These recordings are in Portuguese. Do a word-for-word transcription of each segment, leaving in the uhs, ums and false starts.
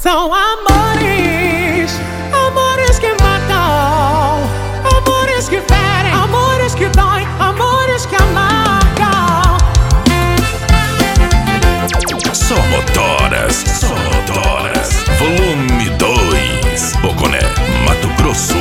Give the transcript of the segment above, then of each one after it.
São amores, amores que matam, amores que ferem, amores que doem, amores que amargam. Só motoras, só motoras. Volume dois, Poconé, Mato Grosso.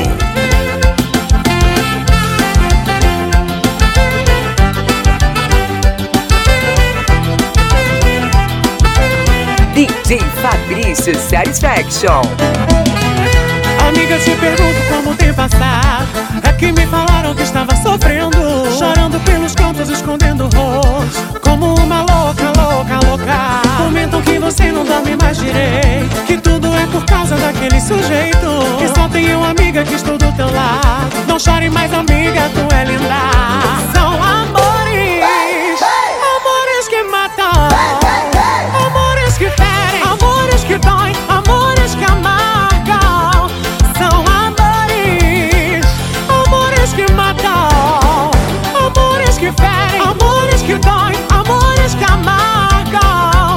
D J Fabrício Satisfaction. Amiga, te pergunto como tem passado. É que me falaram que estava sofrendo, chorando pelos cantos, escondendo o rosto, como uma louca, louca, louca. Comentam que você não dorme mais direito, que tudo é por causa daquele sujeito, que só tem uma amiga que estou do teu lado. Não chore mais, amiga, tu é linda. São amores, amores que matam, amores que ferem, amores que doem, amores que amargam. São amores, amores que matam, amores que ferem, amores que doem, amores que amargam.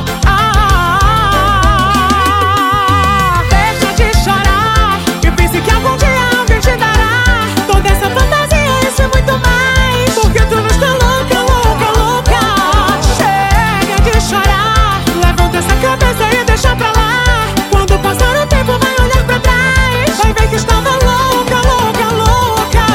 Ah, deixa de chorar e pense que algum dia alguém te dará toda essa fantasia, isso é muito mais, porque tu não está louca, louca, louca. Chega de chorar, levanta essa cabeça e deixa pra lá. Quando passar o tempo vai olhar pra trás, vai ver que estava louca, louca, louca.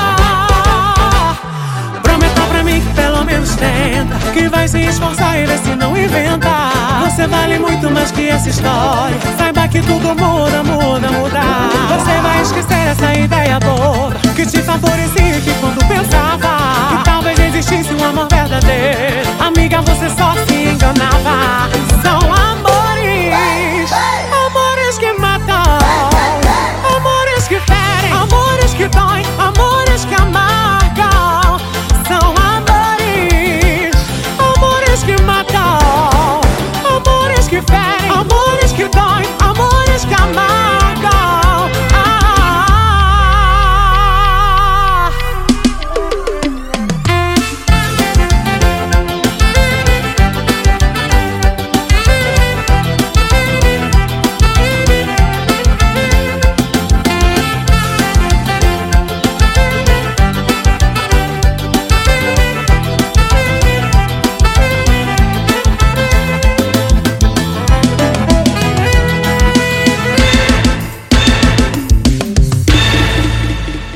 Prometa pra mim que pelo menos tenta, que vai se esforçar e ver se não inventa. Você vale muito mais que essa história, saiba que tudo muda, muda, muda. Você vai esquecer essa ideia boba que te favorecia, que quando pensava que talvez existisse um amor verdadeiro, amiga, você só se enganava. São amores,